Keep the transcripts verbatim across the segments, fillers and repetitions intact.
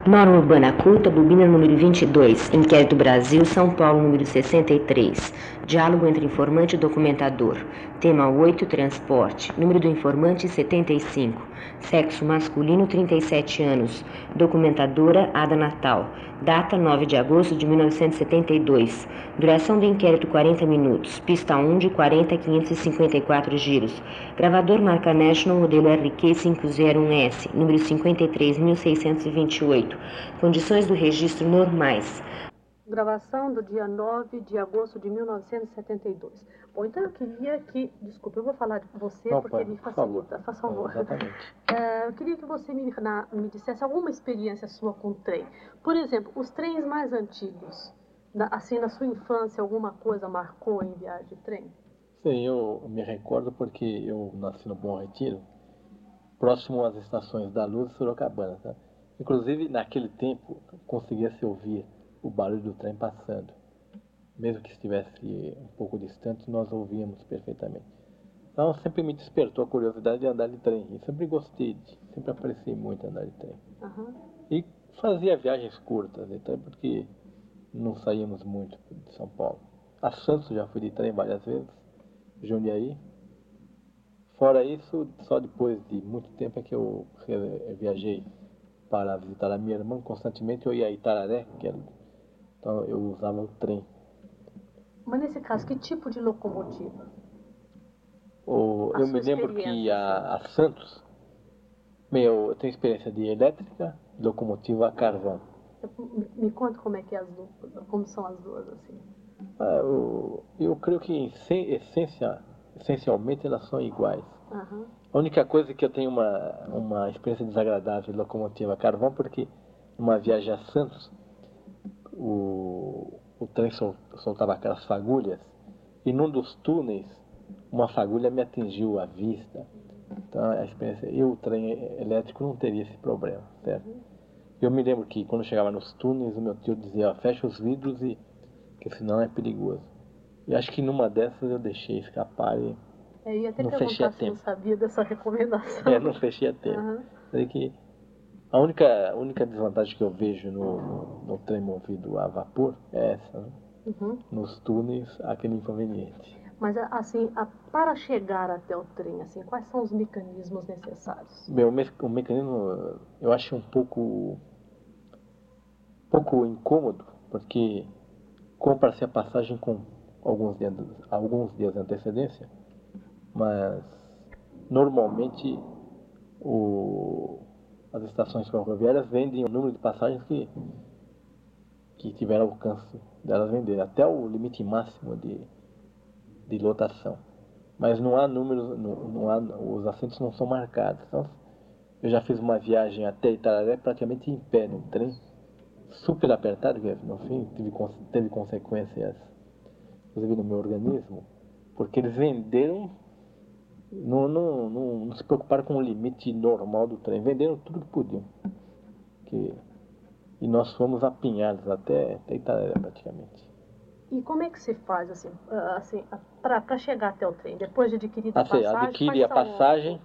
Norma Urbana Culta, bobina número vinte e dois, Inquérito Brasil, São Paulo, número sessenta e três. Diálogo entre informante e documentador. Tema oito, transporte. Número do informante, setenta e cinco. Sexo masculino, trinta e sete anos. Documentadora, Ada Natal. Data, nove de agosto de mil novecentos e setenta e dois. Duração do inquérito, quarenta minutos. Pista um, de quarenta a quinhentos e cinquenta e quatro giros. Gravador marca National, modelo R Q quinhentos e um S, número cinquenta e três mil seiscentos e vinte e oito. Condições do registro normais. Gravação do dia nove de agosto de mil novecentos e setenta e dois. Bom, então eu queria que... Desculpa, eu vou falar de você Não, porque pai, me por facilita. favor. Faça favor. Exatamente. É, eu queria que você me, na, me dissesse alguma experiência sua com trem. Por exemplo, os trens mais antigos. Na, assim, na sua infância, alguma coisa marcou em viagem de trem? Sim, eu me recordo porque eu nasci no Bom Retiro, próximo às estações da Luz e Sorocabana, tá? Inclusive, naquele tempo, conseguia-se ouvir o barulho do trem passando. Mesmo que estivesse um pouco distante, nós ouvíamos perfeitamente. Então, sempre me despertou a curiosidade de andar de trem. E sempre gostei, de, sempre apreciei muito andar de trem. Uhum. E fazia viagens curtas, então, porque não saíamos muito de São Paulo. A Santos já fui de trem várias vezes, Jundiaí. Fora isso, só depois de muito tempo é que eu viajei para visitar a minha irmã. Constantemente eu ia a Itararé, que era, então eu usava o trem. Mas nesse caso, que tipo de locomotiva? Ou, eu me lembro que a, a Santos, meu, eu tenho experiência de elétrica, locomotiva a carvão. Me, me conta como é que é as duas, como são as duas assim. Ah, eu, eu creio que em essência, essencialmente elas são iguais. Uhum. A única coisa é que eu tenho uma, uma experiência desagradável de locomotiva a carvão, porque numa viagem a Santos, o, o trem sol, soltava aquelas fagulhas, e num dos túneis, uma fagulha me atingiu a vista. Então a experiência, eu, o trem elétrico, não teria esse problema, certo? Uhum. Eu me lembro que quando eu chegava nos túneis, o meu tio dizia, fecha os vidros, e que senão é perigoso. E acho que numa dessas eu deixei escapar e eu ia até não fechei a perguntar se tempo. não sabia dessa recomendação. É, não fechei a tempo. Uhum. Sei que a única, a única desvantagem que eu vejo no, no, no trem movido a vapor é essa, né? Uhum. Nos túneis, aquele inconveniente. Mas assim, a, para chegar até o trem, assim, quais são os mecanismos necessários? Meu, o, me, o mecanismo eu acho um pouco, um pouco incômodo, porque compra-se a passagem com alguns dias, alguns dias de antecedência, mas normalmente o, as estações ferroviárias vendem o número de passagens que, que tiveram alcance delas venderem, até o limite máximo de, de lotação. Mas não há números, não, não há, os assentos não são marcados. Então, eu já fiz uma viagem até Itararé praticamente em pé no trem, super apertado, que no fim teve, teve consequências, inclusive no meu organismo, porque eles venderam, não, não, não, não se preocuparam com o limite normal do trem, venderam tudo que podiam. Que, e nós fomos apinhados até, até Itararé praticamente. E como é que se faz, assim, assim para chegar até o trem? Depois de adquirir a Assim, passagem, adquire a são... passagem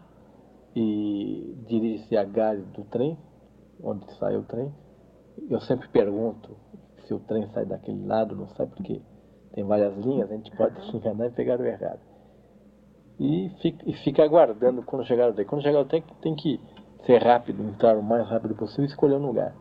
e dirige-se à grade do trem, onde sai o trem. Eu sempre pergunto se o trem sai daquele lado, não sai, porque tem várias linhas, a gente pode se enganar e pegar o errado. E fica, e fica aguardando quando chegar o trem. Quando chegar o trem, tem que ser rápido, entrar o mais rápido possível e escolher um lugar.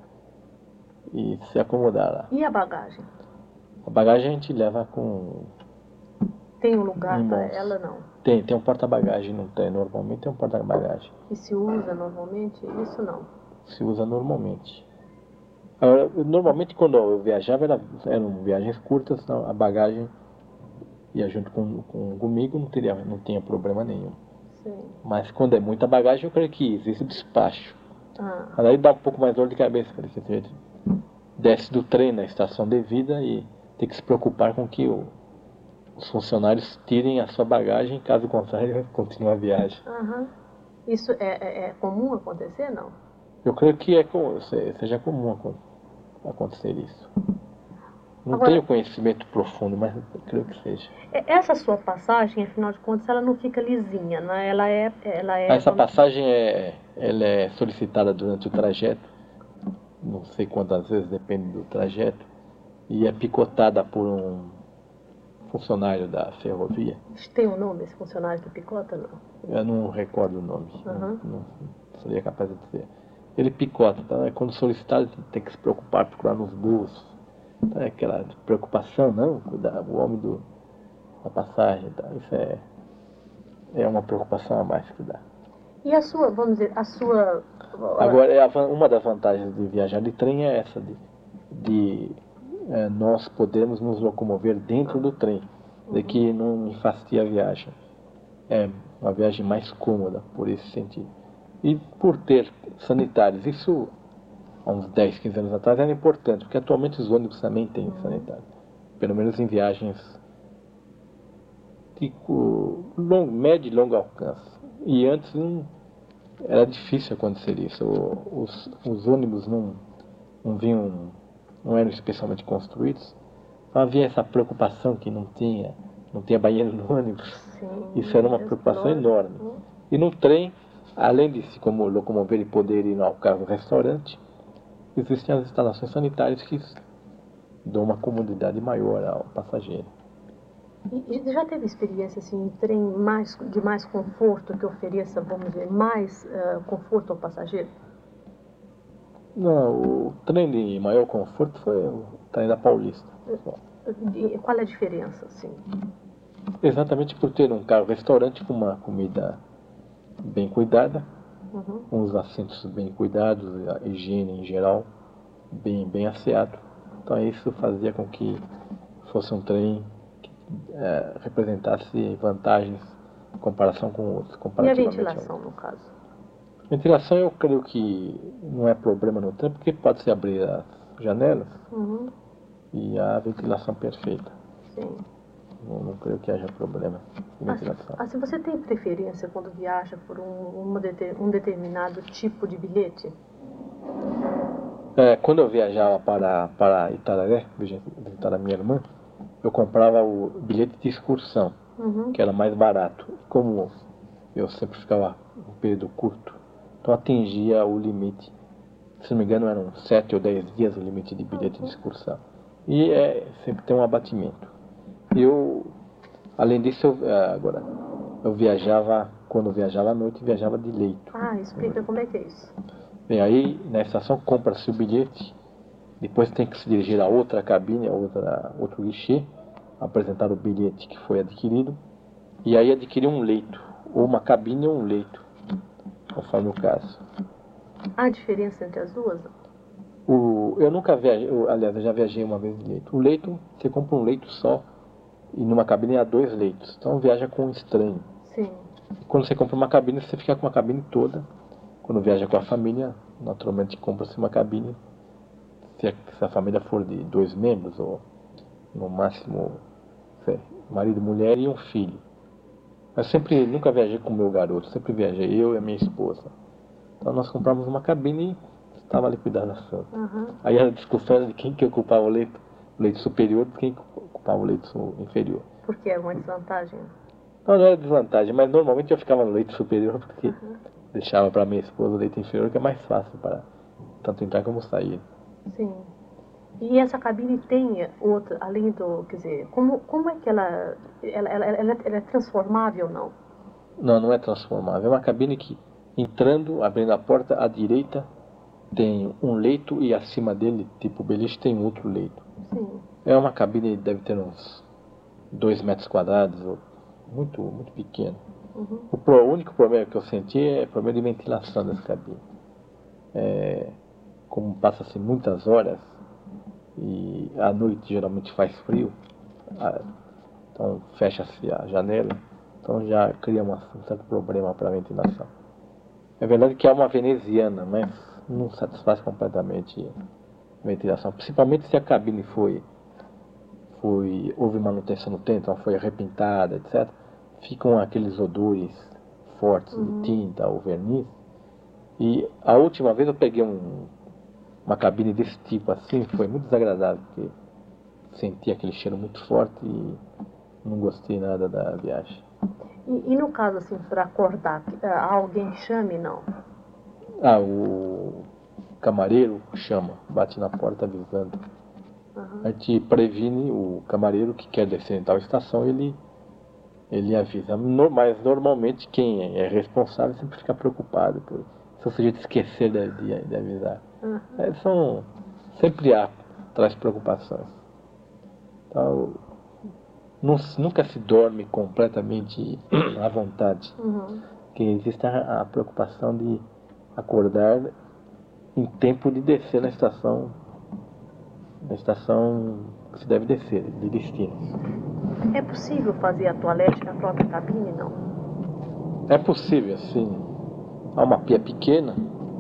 E se acomodar lá. E a bagagem? A bagagem a gente leva com... Tem um lugar para ela, não? Tem, tem um porta-bagagem no trem, normalmente tem um porta-bagagem. E se usa normalmente? Isso não? Se usa normalmente. Agora, normalmente quando eu viajava era, eram viagens curtas, então a bagagem ia junto com, com, comigo, não, teria, não tinha problema nenhum. Sim. Mas quando é muita bagagem, eu creio que existe despacho. Ah. Mas aí dá um pouco mais dor de cabeça, porque você desce do trem na estação devida e tem que se preocupar com que o, os funcionários tirem a sua bagagem, caso contrário, continue a viagem. Uhum. Isso é, é, é comum acontecer, não? Eu creio que é, seja comum acontecer isso. Não Agora, tenho conhecimento profundo, mas creio que seja. Essa sua passagem, afinal de contas, ela não fica lisinha, né? Ela é... Ela é Essa passagem é, ela é solicitada durante o trajeto não sei quantas vezes, depende do trajeto, e é picotada por um funcionário da ferrovia. Tem um nome esse funcionário que picota, não? Eu não recordo o nome, Uhum. não, não seria capaz de dizer. Ele picota, tá? Quando solicitado tem que se preocupar, procurar nos bolsos. Tá? Aquela preocupação, não, cuidar, o homem do, da passagem, tá? Isso é, é uma preocupação a mais que dá. E a sua, vamos dizer, a sua... Agora, é a, uma das vantagens de viajar de trem é essa, de, de é, nós podemos nos locomover dentro do trem, de que não me fastidia a viagem. É uma viagem mais cômoda, por esse sentido. E por ter sanitários, isso há uns dez, quinze anos atrás era importante, porque atualmente os ônibus também têm sanitário, pelo menos em viagens de long, médio e longo alcance. E antes não, era difícil acontecer isso. Os, os ônibus não, não vinham, não eram especialmente construídos. Então havia essa preocupação que não tinha, não tinha banheiro no ônibus. Sim, isso era uma preocupação enorme. E no trem, além de se como locomover e poder ir ao carro restaurante, existem as instalações sanitárias que dão uma comodidade maior ao passageiro. E já teve experiência assim, em trem mais, de mais conforto, que ofereça, vamos dizer, mais uh, conforto ao passageiro? Não, o trem de maior conforto foi o trem da Paulista. E qual é a diferença, assim? Exatamente por ter um carro-restaurante com uma comida bem cuidada, uhum. uns assentos bem cuidados, a higiene em geral bem, bem asseado. Então isso fazia com que fosse um trem que é, representasse vantagens em comparação com outros. E a ventilação, no caso? Ventilação eu creio que não é problema no trem, porque pode-se abrir as janelas uhum. e a ventilação perfeita. Sim. Não, não creio que haja problema de ventilação. Assim, você tem preferência quando viaja por um, uma deter, um determinado tipo de bilhete? É, quando eu viajava para, para Itararé, visitar a minha irmã, eu comprava o bilhete de excursão, uhum. que era mais barato. Como eu sempre ficava um período curto, então atingia o limite. Se não me engano, eram sete ou dez dias o limite de bilhete uhum. de excursão. E é, sempre tem um abatimento. Eu, além disso, eu, agora, eu viajava, quando eu viajava à noite, viajava de leito. Ah, explica como é que é isso. Bem, aí na estação compra-se o bilhete, depois tem que se dirigir a outra cabine, a outra, outro guichê, apresentar o bilhete que foi adquirido, e aí adquirir um leito, ou uma cabine ou um leito, conforme o caso. Há diferença entre as duas? O, eu nunca viajei, eu, aliás, eu já viajei uma vez de leito. O leito, você compra um leito só, e numa cabine há dois leitos, então viaja com um estranho. Sim. E quando você compra uma cabine, você fica com a cabine toda. Quando viaja com a família, naturalmente compra-se uma cabine. Se a, se a família for de dois membros, ou no máximo sei, marido, mulher e um filho. Mas sempre, nunca viajei com o meu garoto, sempre viajei eu e a minha esposa. Então nós compramos uma cabine e estava ali cuidando da santa. Uhum. Aí a discussão era de quem que ocupava o leito, o leito superior e quem ocupava o leito inferior. Por que era uma desvantagem? Não, não era desvantagem, mas normalmente eu ficava no leito superior porque uhum. deixava para minha esposa o leito inferior, que é mais fácil para tanto entrar como sair. Sim. E essa cabine tem outra, além do, quer dizer, como, como é que ela, ela, ela, ela, ela é transformável ou não? Não, não é transformável. É uma cabine que, entrando, abrindo a porta, à direita tem um leito e acima dele, tipo beliche, tem outro leito. Sim. É uma cabine que deve ter uns dois metros quadrados, muito, muito pequeno. Uhum. O, pro, o único problema que eu senti é o problema de ventilação dessa cabine. É, como passa-se muitas horas e à noite geralmente faz frio, então fecha-se a janela, então já cria uma, um certo problema para a ventilação. É verdade que é uma veneziana, mas não satisfaz completamente a ventilação, principalmente se a cabine foi, foi houve manutenção no tempo, então foi repintada, etcétera. Ficam aqueles odores fortes uhum. de tinta ou verniz. E a última vez eu peguei um, uma cabine desse tipo assim, foi muito desagradável, porque senti aquele cheiro muito forte e não gostei nada da viagem. E, e no caso assim, para acordar, alguém que chame, não? Ah, o camareiro chama, bate na porta avisando. Uhum. A gente previne o camareiro que quer descer em tal estação, ele, ele avisa. No, mas normalmente quem é responsável sempre fica preocupado por, se o sujeito esquecer de, de, de avisar. Uhum. É, são, sempre há, traz preocupações. Então, não, nunca se dorme completamente à vontade. Uhum. Porque existe a, a preocupação de acordar em tempo de descer na estação, na estação que se deve descer, de destino. É possível fazer a toalete na própria cabine, não? É possível, sim. Há uma pia pequena.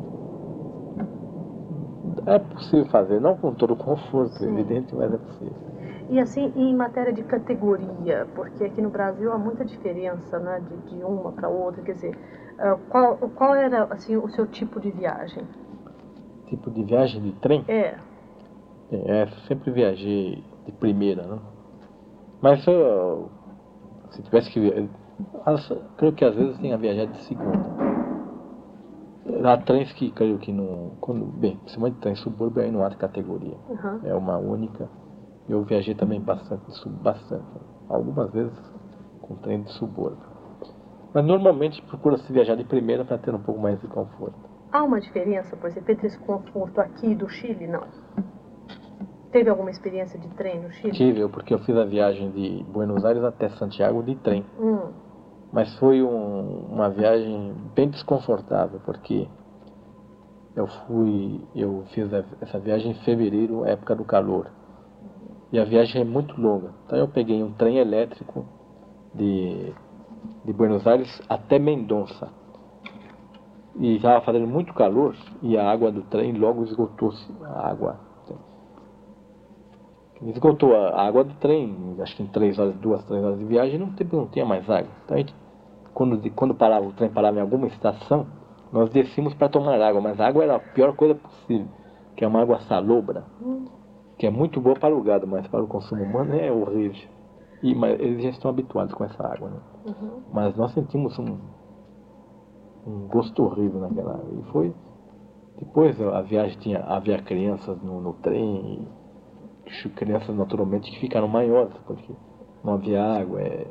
É possível fazer, não com todo o conforto, Sim. evidente, mas é possível. E assim, em matéria de categoria, porque aqui no Brasil há muita diferença, né, de, de uma para outra, quer dizer, uh, qual, qual era assim, o seu tipo de viagem? Tipo de viagem de trem? É. É, sempre viajei de primeira, né? Mas eu, se tivesse que... Creio que às vezes tenha viajado de segunda. Há trens que creio que não... Quando, bem, principalmente trem subúrbio aí não há categoria. Uhum. É uma única. Eu viajei também bastante, bastante. Algumas vezes com trem de subúrbio. Mas normalmente procura-se viajar de primeira para ter um pouco mais de conforto. Há uma diferença, por exemplo, entre esse conforto aqui e do Chile, não? Teve alguma experiência de trem no Chile? Tive, porque eu fiz a viagem de Buenos Aires até Santiago de trem. Hum. Mas foi um, uma viagem bem desconfortável, porque eu fui, eu fiz a, essa viagem em fevereiro, época do calor. E a viagem é muito longa. Então eu peguei um trem elétrico de, de Buenos Aires até Mendonça. E estava fazendo muito calor e a água do trem logo esgotou-se. A água. Esgotou a água do trem, acho que em três horas, duas, três horas de viagem, não, tem, não tinha mais água. Então a gente, quando, quando parava, o trem parava em alguma estação, nós descíamos para tomar água, mas a água era a pior coisa possível, que é uma água salobra, que é muito boa para o gado, mas para o consumo humano é horrível. E, mas eles já estão habituados com essa água, né? Uhum. Mas nós sentimos um, um gosto horrível naquela água. E foi. Depois a viagem tinha, havia crianças no, no trem, e crianças naturalmente que ficaram maiores, porque não havia água. É...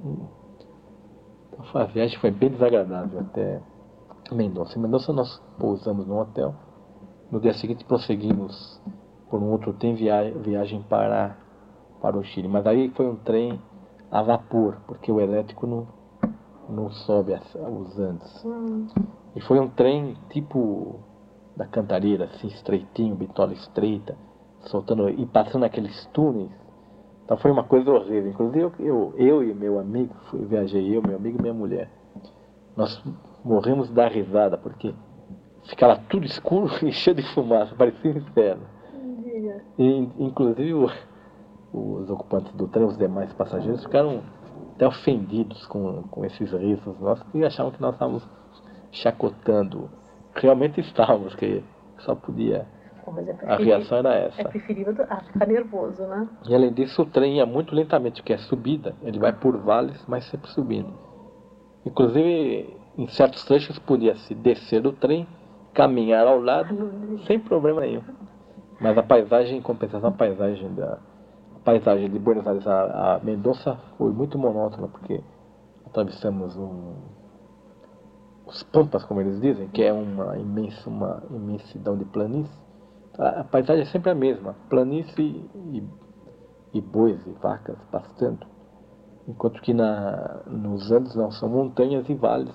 Então a viagem foi bem desagradável até Mendonça. Em Mendonça nós pousamos num hotel. No dia seguinte prosseguimos por um outro trem via viagem para, para o Chile. Mas aí foi um trem a vapor, porque o elétrico não, não sobe as, os Andes. Hum. E foi um trem tipo da Cantareira, assim, estreitinho, bitola estreita, soltando e passando aqueles túneis. Então foi uma coisa horrível. Inclusive eu, eu, eu e meu amigo, fui, viajei eu, meu amigo e minha mulher. Nós morremos de dar risada, porque ficava tudo escuro e cheio de fumaça, parecia um inferno. E, inclusive o, os ocupantes do trem, os demais passageiros, ficaram até ofendidos com, com esses risos nossos, e achavam que nós estávamos chacotando. Realmente estávamos, que só podia... É a reação era essa. É preferível a ficar nervoso, né? E além disso, o trem ia muito lentamente, porque é subida, ele vai por vales, mas sempre subindo. Inclusive, em certos trechos podia-se descer do trem, caminhar ao lado, sem problema nenhum. Mas a paisagem, em compensação, a paisagem da a paisagem de Buenos Aires a, a Mendonça foi muito monótona, porque atravessamos um, os pampas, como eles dizem, que é uma imensa, uma imensidão de planície. A, a paisagem é sempre a mesma, planície e, e bois e vacas pastando. Enquanto que na, nos Andes não, são montanhas e vales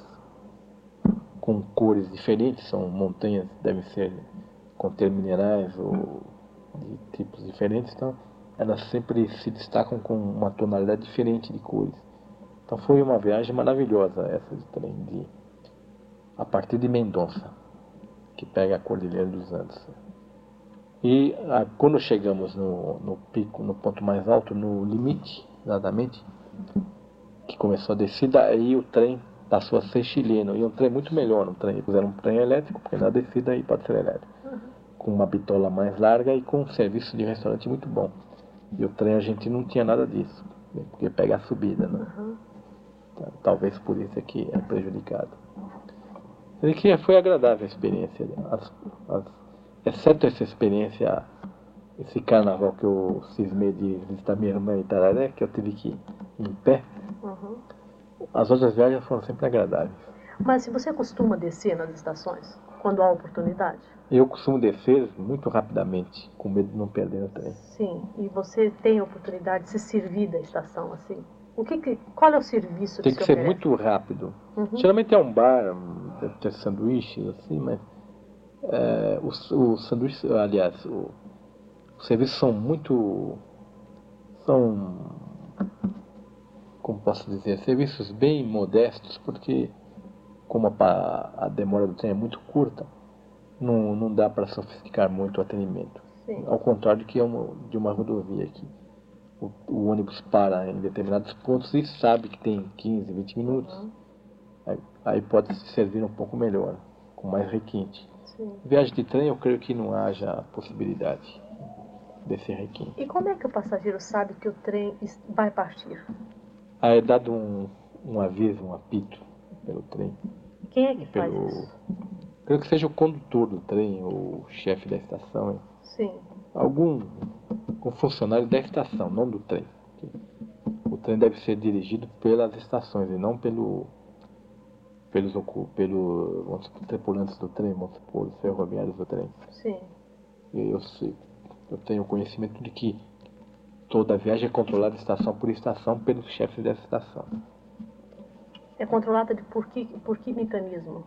com cores diferentes, são montanhas que devem ser conter minerais ou de tipos diferentes, então elas sempre se destacam com uma tonalidade diferente de cores. Então foi uma viagem maravilhosa essa de trem, de, a partir de Mendonça, que pega a Cordilheira dos Andes. E a, quando chegamos no, no pico, no ponto mais alto, no limite, exatamente, que começou a descida, aí o trem passou a ser chileno, e um trem muito melhor, um trem, fizeram um trem elétrico, porque na descida aí pode ser elétrico, com uma bitola mais larga e com um serviço de restaurante muito bom. E o trem argentino não tinha nada disso, porque pega a subida, né? Então, talvez por isso é que é prejudicado. E que foi agradável a experiência. As, as, exceto essa experiência, esse carnaval que eu cismei de visitar minha irmã em Itararé, que eu tive que ir em pé, Uhum. as outras viagens foram sempre agradáveis. Mas se você costuma descer nas estações, quando há oportunidade? Eu costumo descer muito rapidamente, com medo de não perder o trem. Sim, e você tem a oportunidade de se servir da estação, assim? O que, que qual é o serviço Tem que que se ser oferece? muito rápido. Uhum. Geralmente é um bar, um- deve ter sanduíches, assim, mas é, os, os sanduíches, aliás, o- os serviços são muito, são, como posso dizer, serviços bem modestos, porque como a, pa- a demora do trem é muito curta, não, não dá para sofisticar muito o atendimento. Sim. Ao contrário que é uma, de uma rodovia aqui. O, o ônibus para em determinados pontos e sabe que tem quinze, vinte minutos. Uhum. Aí, aí pode se servir um pouco melhor, com mais requinte. Sim. Viagem de trem eu creio que não haja possibilidade desse requinte. E como é que o passageiro sabe que o trem es- vai partir? Aí é dado um, um aviso, um apito pelo trem. Quem é que faz Pelo, isso? creio que seja o condutor do trem, ou o chefe da estação. Hein? Sim. Algum um funcionário da estação, não do trem. O trem deve ser dirigido pelas estações e não pelo, pelos ocu- pelo, vamos supor, tripulantes do trem, vamos supor, os ferroviários do trem. Sim. E eu, sei, eu tenho conhecimento de que toda viagem é controlada estação por estação pelos chefes dessa estação. É controlada de por que, por que mecanismo?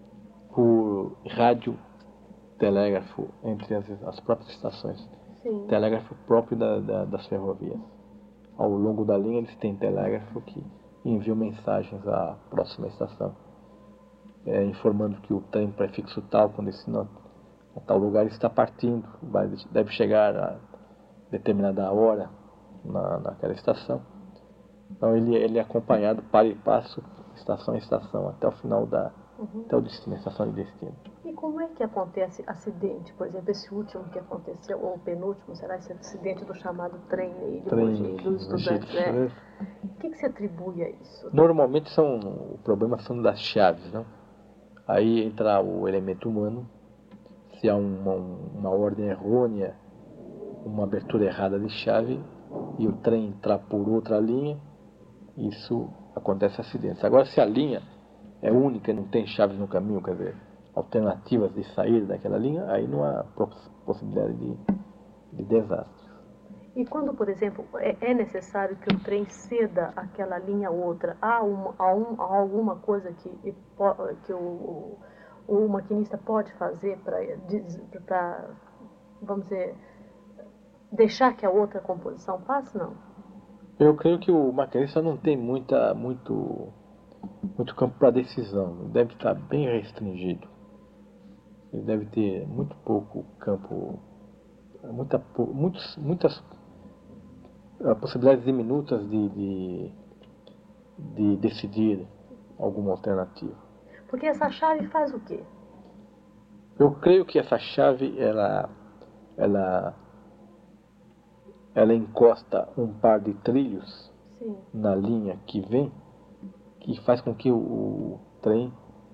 Por rádio, telégrafo entre as, as próprias estações. Sim. Telégrafo próprio da, da, das ferrovias. Ao longo da linha eles têm telégrafo que enviam mensagens à próxima estação, é, informando que o trem prefixo tal, com destino a tal lugar, está partindo, vai, deve chegar a determinada hora na, naquela estação. Então ele, ele é acompanhado para e passo, estação a estação, até o final da, Uhum. até o destino, a estação de destino. E como é que acontece acidente? Por exemplo, esse último que aconteceu, ou o penúltimo, será esse acidente do chamado trem aí, de Trem Mogi, dos estudantes, né? O que, que se atribui a isso? Normalmente são, o problema são das chaves, né? Aí entra o elemento humano, se há uma, uma ordem errônea, uma abertura errada de chave e o trem entrar por outra linha, isso acontece acidentes. Agora, se a linha é única e não tem chaves no caminho, quer dizer, alternativas de sair daquela linha, aí não há possibilidade de, de desastre. E quando, por exemplo, é, é necessário que o trem ceda aquela linha a outra, há, uma, há, um, há alguma coisa que, que o, o maquinista pode fazer para, vamos dizer, deixar que a outra composição passe? Não. Eu creio que o maquinista não tem muita, muito, muito campo para decisão, ele deve estar bem restringido. Ele deve ter muito pouco campo, muita, muitos, muitas possibilidades diminutas de, de, de decidir alguma alternativa. Porque essa chave faz o quê? Eu creio que essa chave, ela, ela, ela encosta um par de trilhos Sim. na linha que vem, que faz com que o, o trem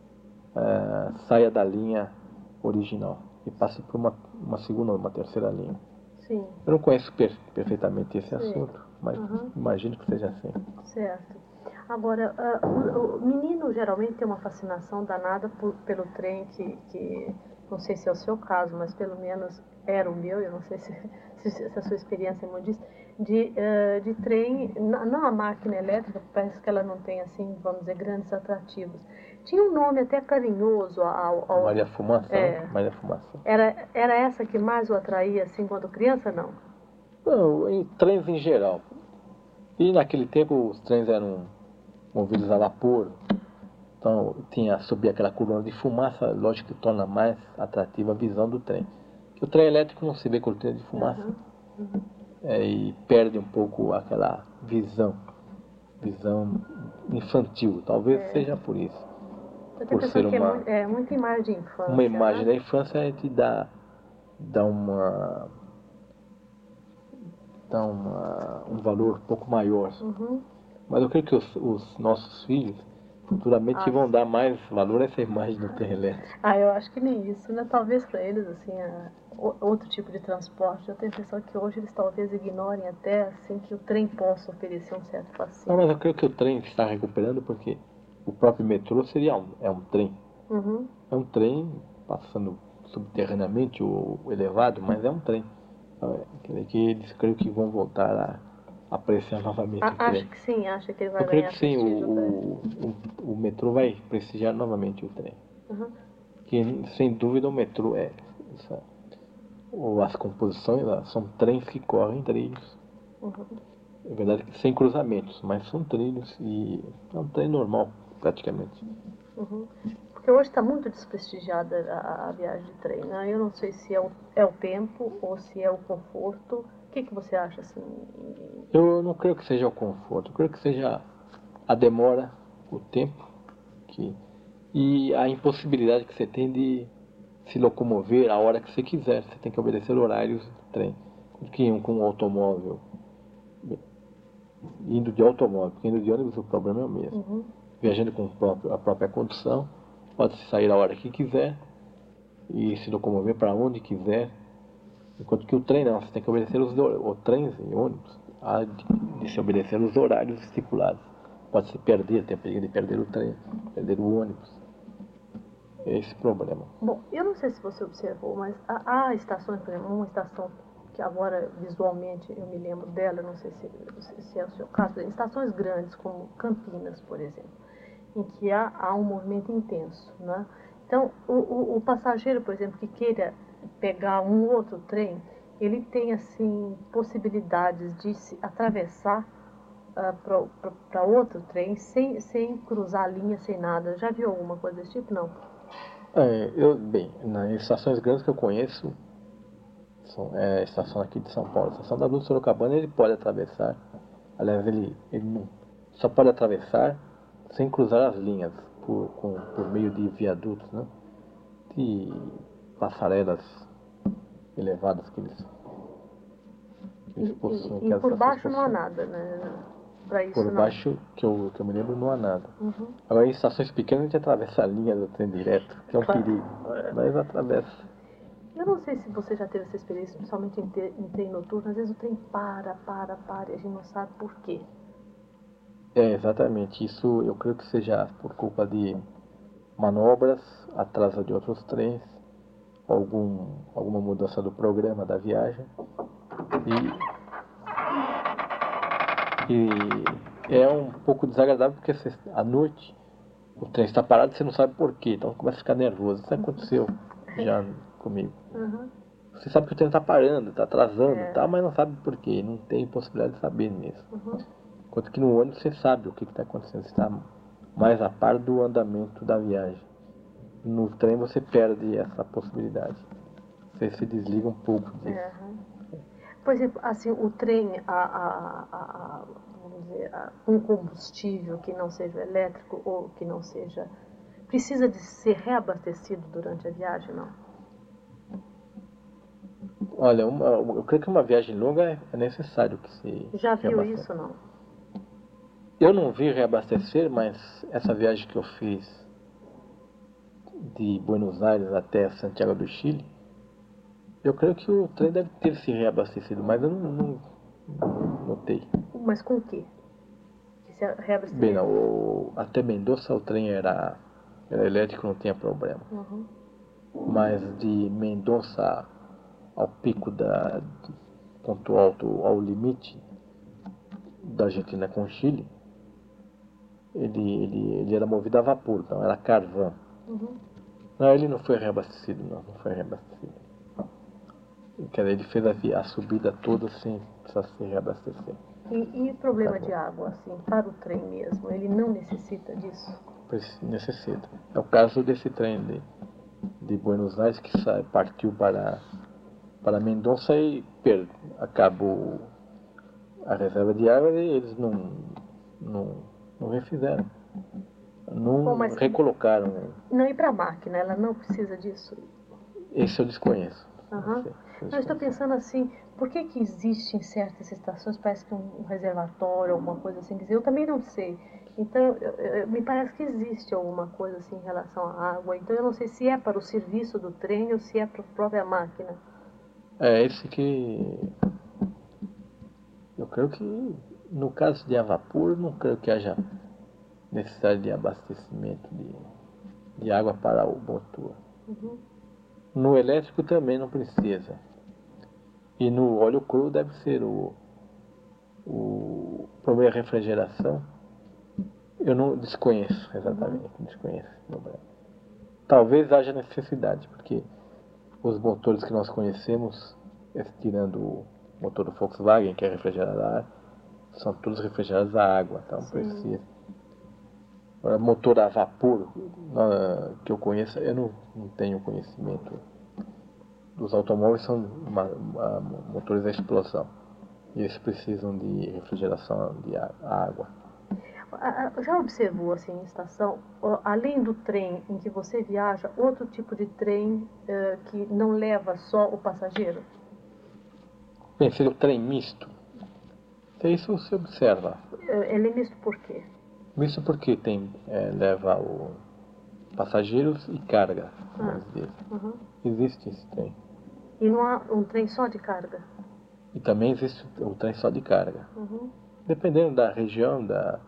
uh, saia da linha original e passe por uma, uma segunda ou uma terceira linha. Sim. Eu não conheço per perfeitamente esse Sim. assunto, mas uhum. imagino que seja assim. Certo. Agora, uh, o, o menino geralmente tem uma fascinação danada por, pelo trem que, que, não sei se é o seu caso, mas pelo menos era o meu, eu não sei se, se, se a sua experiência é muito disso, de, uh, de trem, não a máquina elétrica, parece que ela não tem, assim, vamos dizer, grandes atrativos. Tinha um nome até carinhoso ao... ao Maria Fumaça, é, né? Maria Fumaça. Era, era essa que mais o atraía, assim, quando criança, não? Não, em trens em geral. E naquele tempo os trens eram movidos a vapor, então tinha, subia aquela coluna de fumaça, lógico que torna mais atrativa a visão do trem. Porque o trem elétrico não se vê cortina de fumaça, Uhum. Uhum. É, e perde um pouco aquela visão, visão infantil, talvez É. seja por isso. Eu tenho Por a impressão ser que uma, é, muito, é muita imagem de infância, uma imagem né? da infância, a gente dá, dá, uma, dá uma, um valor um pouco maior. Uhum. Mas eu creio que os, os nossos filhos futuramente Ah, vão dar mais valor a essa imagem do trem elétrico. ah, eu acho que nem isso, né? Talvez para eles, assim, a, o- outro tipo de transporte. Eu tenho a impressão que hoje eles talvez ignorem até, assim, que o trem possa oferecer um certo Não, fascínio. mas eu creio que o trem está recuperando porque o próprio metrô seria um, é um trem. Uhum. É um trem passando subterraneamente ou elevado, mas é um trem. É, quer dizer que eles creio que vão voltar a apreciar novamente o A- acho trem. que sim, acho que ele Eu vai creio ganhar que sim, o, prestígio para ele. o, o, o metrô vai prestigiar novamente o trem. Uhum. Que sem dúvida o metrô é. Essa, ou as composições elas são trens que correm trilhos. Uhum. É verdade que sem cruzamentos, mas são trilhos e é um trem normal, praticamente. Uhum. Porque hoje está muito desprestigiada a, a viagem de trem, né? Eu não sei se é o, é o tempo ou se é o conforto. O que, que você acha, assim? Eu não creio que seja o conforto, eu creio que seja a demora, o tempo que, e a impossibilidade que você tem de se locomover a hora que você quiser. Você tem que obedecer horários do trem. Que com um automóvel, indo de automóvel, porque indo de ônibus o problema é o mesmo. Uhum. Viajando com o próprio, a própria condução, pode sair a hora que quiser e se locomover para onde quiser. Enquanto que o trem não, você tem que obedecer os o trens e ônibus, há de, de se obedecer os horários estipulados. Pode se perder, tem a perigo de perder o trem, perder o ônibus. É esse problema. Bom, eu não sei se você observou, mas há, há estações, por exemplo, uma estação que agora visualmente eu me lembro dela, não sei se, se é o seu caso, estações grandes como Campinas, por exemplo, em que há, há um movimento intenso, né? Então, o, o, o passageiro, por exemplo, que queira pegar um outro trem, ele tem, assim, possibilidades de se atravessar uh, para outro trem sem, sem cruzar a linha, sem nada. Já viu alguma coisa desse tipo? Não. É, eu, bem, nas estações grandes que eu conheço, são, é a estação aqui de São Paulo, a estação da Luz Sorocabana, ele pode atravessar. Aliás, ele, ele não, só pode atravessar sem cruzar as linhas, por, com, por meio de viadutos, né? De passarelas elevadas que eles, que E, eles possuem, e, que e as por estações baixo não há possuem. nada, né? Para Por isso não. baixo, que eu, que eu me lembro, não há nada. Uhum. Agora, em estações pequenas, a gente atravessa a linha do trem direto, que é um Claro. perigo, mas atravessa. Eu não sei se você já teve essa experiência, principalmente em, ter, em trem noturno. Às vezes o trem para, para, para e a gente não sabe por quê. É, exatamente. Isso eu creio que seja por culpa de manobras, atraso de outros trens, algum, alguma mudança do programa da viagem. E, e é um pouco desagradável porque você, à noite o trem está parado e você não sabe por quê, então começa a ficar nervoso. Isso aconteceu já comigo. Uhum. Você sabe que o trem está parando, está atrasando, É. tá, mas não sabe por quê, não tem possibilidade de saber mesmo. Uhum. Enquanto que no ônibus você sabe o que está acontecendo, você está mais a par do andamento da viagem. No trem você perde essa possibilidade. Você se desliga um pouco disso. É. Por exemplo, assim, o trem, a, a, a, a, vamos dizer, a, um combustível que não seja elétrico ou que não seja. Precisa de ser reabastecido durante a viagem, não? Olha, uma, eu creio que uma viagem longa é, é necessário que se Já viu reabasteça. isso, não? Eu não vi reabastecer, mas essa viagem que eu fiz de Buenos Aires até Santiago do Chile, eu creio que o trem deve ter se reabastecido, mas eu não, não, não notei. Mas com o quê? Que se Bem, reabastecer? não, o, até Mendoza o trem era, era elétrico, não tinha problema. Uhum. Mas de Mendoza ao pico da ponto alto, ao limite da Argentina com o Chile, ele, ele, ele era movido a vapor, não era carvão. Uhum. Não, ele não foi reabastecido, não, não foi reabastecido. Quer dizer, ele fez a, a subida toda sem precisar se reabastecer. E, e problema de Carvão. água, assim, para o trem mesmo, ele não necessita disso? Necessita. É o caso desse trem de, de Buenos Aires que sai, partiu para, para Mendonça e per, acabou a reserva de água e eles não, não, não refizeram. Bom, Não mas recolocaram. não ir para a máquina, ela não precisa disso. Esse eu desconheço. Não Uhum. sei. Eu Não, estou desconheço. pensando assim, por que que existe em certas estações, parece que um, um reservatório, alguma coisa assim, quer dizer, eu também não sei. Então, eu, eu, me parece que existe alguma coisa assim em relação à água. Então, eu não sei se é para o serviço do trem ou se é para a própria máquina. É esse que... Eu creio que, no caso de a vapor, não creio que haja necessidade de abastecimento de, de água para o motor. Uhum. No elétrico também não precisa. E no óleo cru deve ser o, o problema de refrigeração. Eu não desconheço exatamente, Uhum. desconheço. Talvez haja necessidade, porque os motores que nós conhecemos, tirando o motor do Volkswagen, que é refrigerado a ar, são todos refrigerados a água, então Sim. precisa. Agora, motor a vapor, que eu conheço, eu não, não tenho conhecimento. Os automóveis são uma, uma, motores a explosão. E eles precisam de refrigeração de água. Já observou assim em estação, além do trem em que você viaja, outro tipo de trem uh, que não leva só o passageiro? Bem, seria o trem misto. Isso se observa. Ele é misto por quê? Misto porque tem, é, leva o passageiros e carga. Ah, uhum. Existe esse trem. E não há um trem só de carga? E também existe o trem só de carga. Uhum. Dependendo da região, da...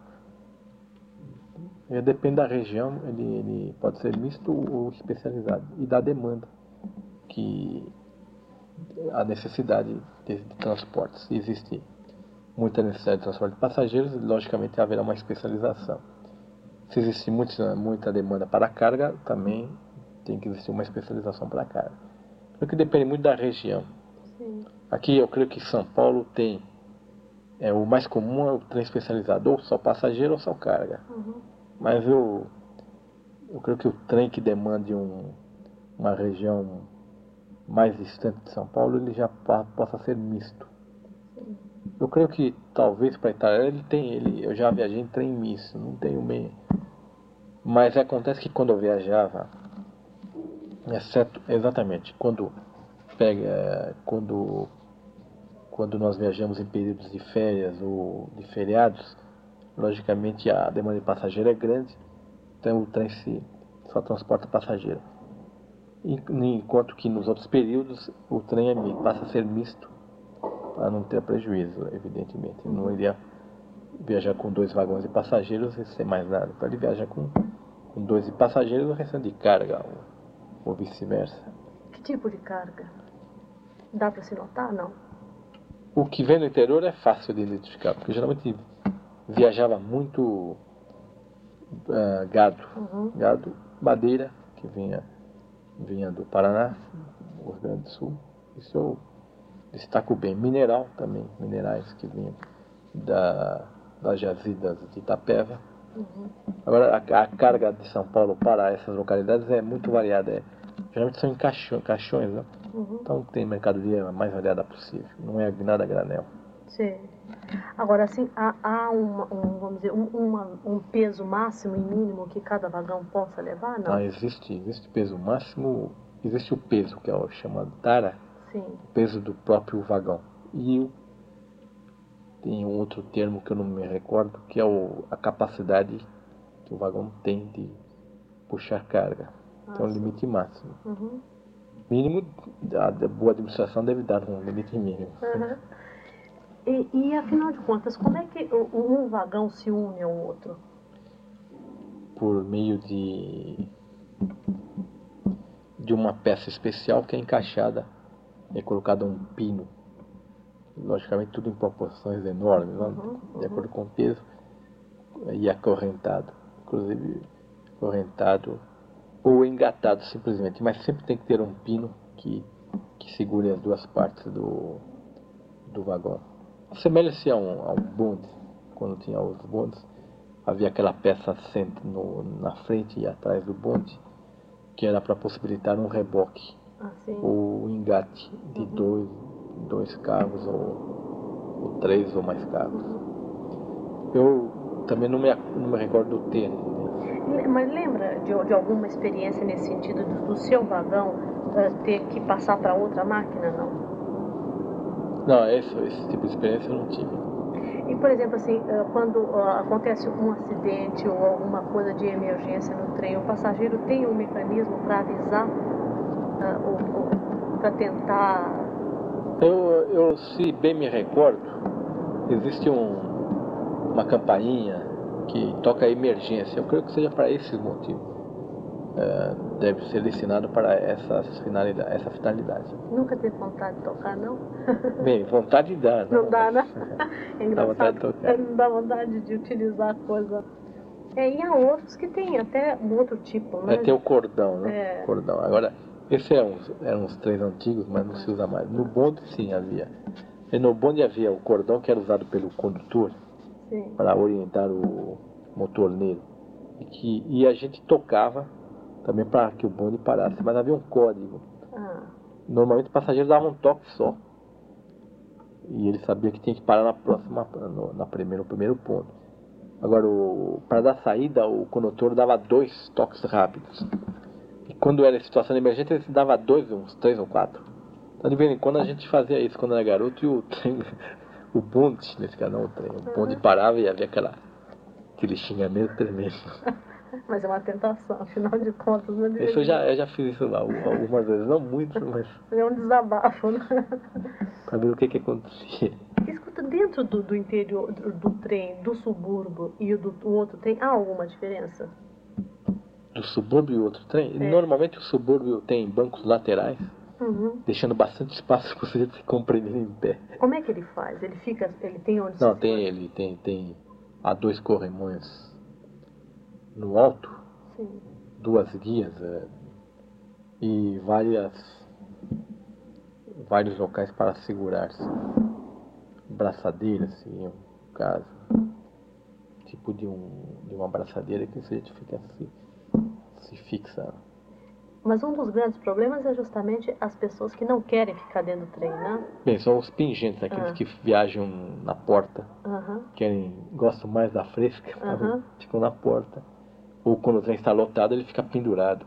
depende da região, ele, ele pode ser misto ou especializado. E da demanda, que a necessidade de, de transportes. Se existe muita necessidade de transporte de passageiros, logicamente haverá uma especialização. Se existe muita, muita demanda para a carga, também tem que existir uma especialização para a carga. Porque depende muito da região. Sim. Aqui eu creio que São Paulo tem, é, o mais comum é o trem especializado, ou só passageiro ou só carga. Uhum. Mas eu, eu creio que o trem que demande um, uma região mais distante de São Paulo, ele já possa ser misto. Sim. Eu creio que talvez para Itália ele tem, ele, eu já viajei em trem misto, não tenho meio. Mas acontece que quando eu viajava, exceto, exatamente, quando pega, quando quando nós viajamos em períodos de férias ou de feriados, logicamente a demanda de passageiro é grande, então o trem se, só transporta passageiro. Enquanto que nos outros períodos o trem é, passa a ser misto, para não ter prejuízo, evidentemente. Ele não iria viajar com dois vagões de passageiros e sem mais nada. Então ele viaja com, com dois de passageiros e o restante de carga, ou, ou vice-versa. Que tipo de carga? Dá para se notar, não? O que vem no interior é fácil de identificar, porque geralmente viajava muito uh, gado, uhum. gado, madeira, que vinha, vinha do Paraná, Rio Grande do Sul. Isso eu destaco bem. Mineral também, minerais que vinham da, das jazidas de Itapeva. Uhum. Agora, a, a carga de São Paulo para essas localidades é muito variada. É, geralmente são em caixões, caixões né? Uhum. Então tem mercadoria mais variada possível. Não é nada a granel. Sim. Agora, assim, há, há uma, um, vamos dizer, um, uma, um peso máximo e mínimo que cada vagão possa levar, não? Não, existe, existe peso máximo, existe o peso, que é o chamado tara, Sim. o peso do próprio vagão. E tem um outro termo que eu não me recordo, que é o, a capacidade que o vagão tem de puxar carga. Ah, tem um sim. limite máximo. Uhum. Mínimo, a boa administração deve dar um limite mínimo. Uhum. E, e, afinal de contas, como é que um vagão se une ao outro? Por meio de, de uma peça especial que é encaixada, é colocado um pino. Logicamente tudo em proporções enormes, uhum, de uhum. acordo com o peso, e acorrentado. Inclusive, acorrentado ou engatado simplesmente, mas sempre tem que ter um pino que, que segure as duas partes do, do vagão. Assemelha-se a um, a um bonde, quando tinha os bondes, havia aquela peça no, na frente e atrás do bonde, que era para possibilitar um reboque, assim. ou um engate de uhum. dois, dois carros ou, ou três ou mais carros. Uhum. Eu também não me, não me recordo do termo. Mas lembra de, de alguma experiência nesse sentido do, do seu vagão uh, ter que passar para outra máquina, não? Não, esse, esse tipo de experiência eu não tive. E, por exemplo, assim, quando acontece um acidente ou alguma coisa de emergência no trem, o passageiro tem um mecanismo para avisar, uh, ou, ou para tentar... Eu, eu, se bem me recordo, existe um, uma campainha que toca a emergência. Eu creio que seja para esse motivo. Uh, deve ser destinado para essas finalidade, essa finalidade. Nunca teve vontade de tocar, não? Bem, vontade dá, não? Não dá, mas... né? É engraçado, não dá vontade de utilizar a coisa. É, e há outros que tem até um outro tipo, né? É, tem o cordão, né? É. Cordão. Agora, esse é uns, eram uns trens antigos, mas não se usa mais. No bonde, sim, havia. E no bonde havia o cordão que era usado pelo condutor, sim, para orientar o motorneiro. E, que, e a gente tocava também para que o bonde parasse, mas havia um código. Ah. Normalmente o passageiro dava um toque só. E ele sabia que tinha que parar na próxima, no, na primeira, no primeiro ponto. Agora, para dar saída, o condutor dava dois toques rápidos. E quando era situação de emergência, ele dava dois, uns três ou quatro. Então, de vez em quando, a gente fazia isso quando era garoto. E o trem, o bonde, nesse caso não o trem, o bonde parava e havia aquela, aquele xingamento tremendo. Mas é uma tentação, afinal de contas. Não isso eu já, eu já fiz isso lá algumas vezes, não muito, mas... É um desabafo, né? Para ver o que que acontecia. Escuta, dentro do, do interior, do, do trem, do subúrbio e do, do outro trem, há alguma diferença? Do subúrbio e outro trem? É. Normalmente o subúrbio tem bancos laterais, uhum, deixando bastante espaço para você se comprimir em pé. Como é que ele faz? Ele fica, ele tem onde Não, se tem for? ele, tem, tem há dois corrimões no alto, sim, duas guias é, e várias, vários locais para segurar-se. Braçadeira, assim, no caso. Tipo de, um, de uma braçadeira que você fica se, se fixa. Mas um dos grandes problemas é justamente as pessoas que não querem ficar dentro do trem, né? Bem, são os pingentes, aqueles ah. que viajam na porta, uh-huh, querem, gostam mais da fresca, uh-huh, ficam na porta. Ou quando o trem está lotado, ele fica pendurado.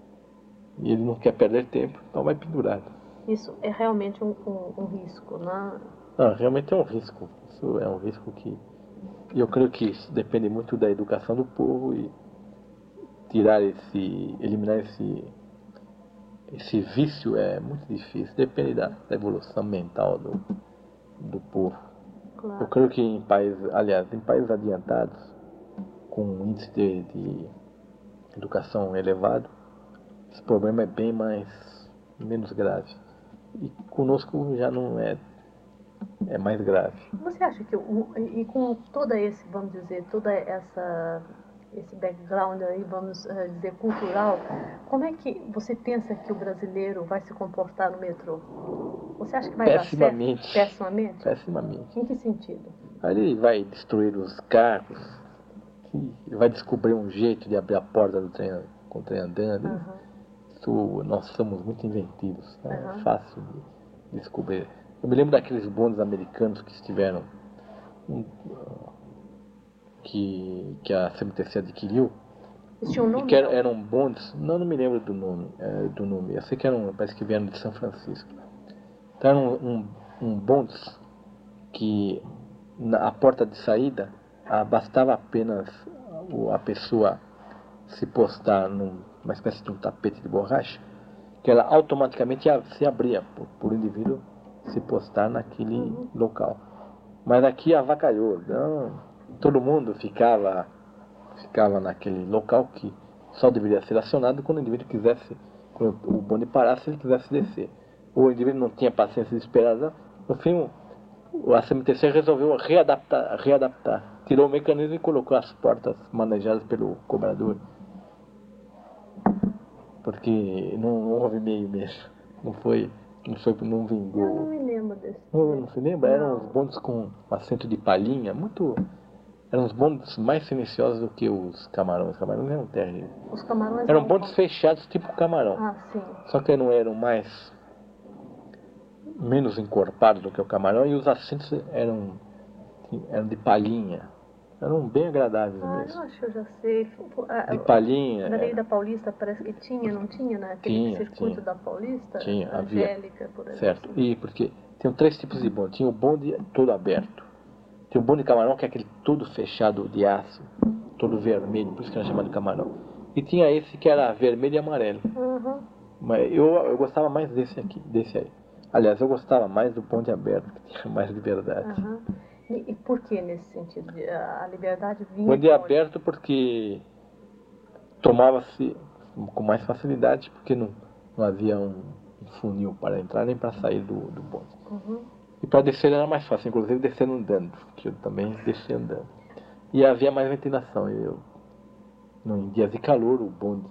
E ele não quer perder tempo, então vai pendurado. Isso é realmente um, um, um risco, né? Não, realmente é um risco. Isso é um risco que... E eu creio que isso depende muito da educação do povo e tirar esse... eliminar esse... esse vício é muito difícil. Depende da, da evolução mental do, do povo. Claro. Eu creio que em países... aliás, em países adiantados, com um índice de, de educação elevado, esse problema é bem mais... menos grave. E conosco já não é... é mais grave. Você acha que, e com todo esse, vamos dizer, toda essa, esse background aí, vamos dizer, cultural, como é que você pensa que o brasileiro vai se comportar no metrô? Você acha que vai Pessimamente. dar certo? Pessimamente? Pessimamente. Em que sentido? Ele vai destruir os carros, ele vai descobrir um jeito de abrir a porta do trem com o trem andando. Uhum. Isso, nós somos muito inventivos, né? Uhum. É fácil de descobrir. Eu me lembro daqueles bondes americanos que estiveram, um, que, que a C M T C adquiriu. Tinha um nome? E que eram, eram bondes, não, não me lembro do nome, é, do nome. Eu sei que eram, parece que vieram de São Francisco. Então eram um, um, um bondes que na a porta de saída a, bastava apenas a, a pessoa se postar numa espécie de um tapete de borracha, que ela automaticamente se abria por, por indivíduo se postar naquele uhum. local. Mas aqui avacalhou, não, todo mundo ficava ficava naquele local que só deveria ser acionado quando o indivíduo quisesse, quando o bonde parasse, ele quisesse descer. Ou o indivíduo não tinha paciência de esperar. Não. No fim, a C M T C resolveu readaptar, readaptar, tirou o mecanismo e colocou as portas manejadas pelo cobrador. Porque não, não houve meio mesmo, não foi... Não foi, não vingou. Eu não me lembro desse. Não, não se lembra? Não. Eram uns bondes com assento de palhinha, muito... Eram os bondes mais silenciosos do que os camarões. Os camarões eram terríveis. Os camarões eram bondes fechados, tipo camarão. Ah, sim. Só que não eram mais... menos encorpados do que o camarão e os assentos eram, eram de palhinha. Eram bem agradáveis ah, mesmo. Eu acho que eu já sei. De palhinha. Na Avenida Paulista parece que tinha, não tinha, né? Aquele tinha, circuito tinha. da Paulista? Tinha, Angélica, havia. por exemplo. Certo, e porque tinham três tipos de bonde. Tinha o bonde todo aberto, Tem o bonde de camarão, que é aquele todo fechado de aço, todo vermelho, por isso que era chamado de camarão. E tinha esse que era vermelho e amarelo. Uhum. Mas eu, eu gostava mais desse aqui, desse aí. Aliás, eu gostava mais do bonde aberto, que tinha mais liberdade. Uhum. E, e por que nesse sentido? De, a liberdade vinha... Bonde de onde? aberto porque tomava-se com mais facilidade, porque não, não havia um, um funil para entrar nem para sair do, do bonde. Uhum. E para descer era mais fácil, inclusive descendo andando, que eu também descia andando. E havia mais ventilação. E eu, no, em dias de calor, o bonde,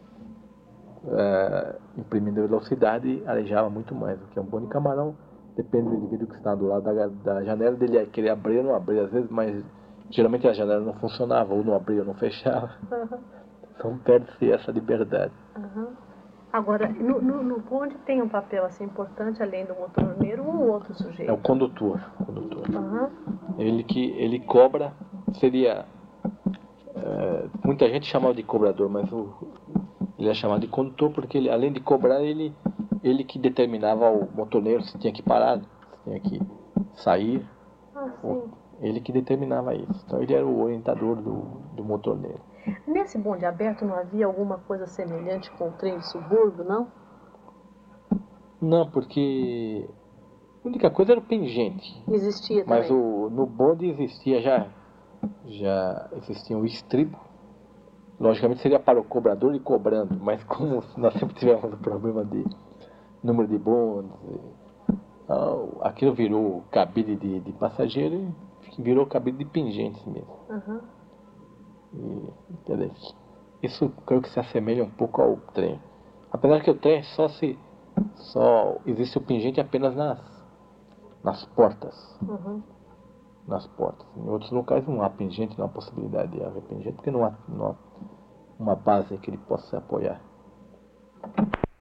é, imprimindo velocidade, arejava muito mais. Porque um bonde de camarão, depende do indivíduo que está do lado da, da janela, dele querer abrir ou não abrir, às vezes, mas geralmente a janela não funcionava, ou não abria ou não fechava. Uhum. Então perde-se essa liberdade. Uhum. Agora, no, no, no bonde tem um papel assim importante, além do motorneiro, um outro sujeito. É o condutor. condutor. Uhum. Ele que ele cobra, seria... É, muita gente chamava de cobrador, mas o, ele é chamado de condutor porque ele, além de cobrar, ele, ele que determinava ao motoneiro se tinha que parar, se tinha que sair. Ah, ou, sim. ele que determinava isso. Então ele era o orientador do, do motorneiro. Nesse bonde aberto não havia alguma coisa semelhante com o trem de subúrbio, não? Não, porque a única coisa era o pingente. Existia Mas também. o, no bonde existia já, já existia o estribo. Logicamente seria para o cobrador ir cobrando, mas como nós sempre tivemos o problema de número de bondes, aquilo virou cabide de, de passageiro e virou cabide de pingentes mesmo. Uhum. E, quer dizer, isso creio que se assemelha um pouco ao trem. Apesar que o trem só se só existe o pingente apenas nas nas portas. Uhum. Nas portas. Em outros locais não há pingente, não há possibilidade de haver pingente, porque não há, não há uma base que ele possa apoiar.